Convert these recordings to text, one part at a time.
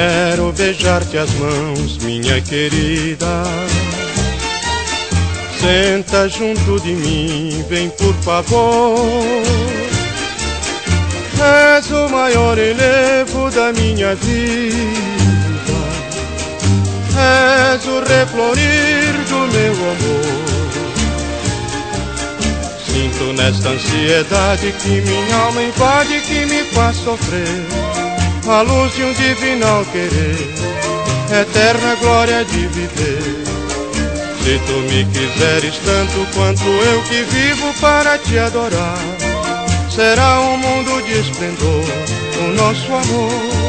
Quero beijar-te as mãos, minha querida. Senta junto de mim, vem por favor. És o maior elevo da minha vida. És o reflorir do meu amor. Sinto nesta ansiedade que minha alma invade, que me faz sofrer. A luz de um divinal querer, eterna glória de viver. Se tu me quiseres tanto quanto eu que vivo para te adorar, será um mundo de esplendor o nosso amor.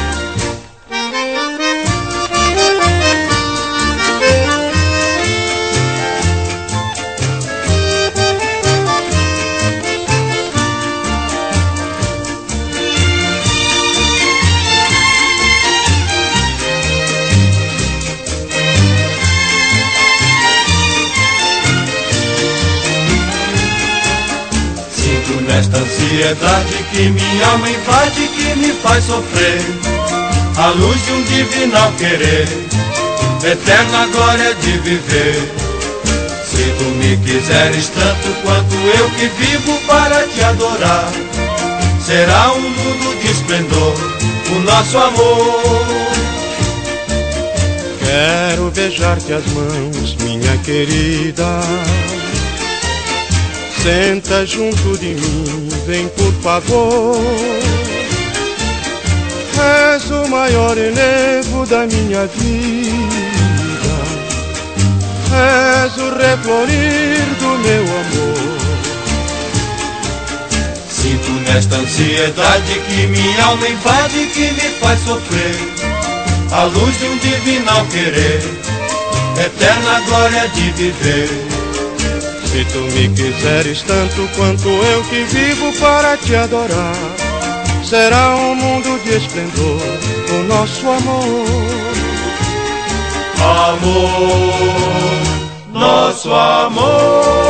Nesta ansiedade que minha alma invade, que me faz sofrer, a luz de um divinal querer, eterna glória de viver. Se tu me quiseres tanto quanto eu que vivo para te adorar, será um mundo de esplendor o nosso amor. Quero beijar-te as mãos, minha querida. Senta junto de mim, vem por favor. És o maior elevo da minha vida. És o reflorir do meu amor. Sinto nesta ansiedade que minha alma invade, que me faz sofrer, a luz de um divinal querer, eterna glória de viver. Se tu me quiseres tanto quanto eu que vivo para te adorar, será um mundo de esplendor o nosso amor. Amor, nosso amor.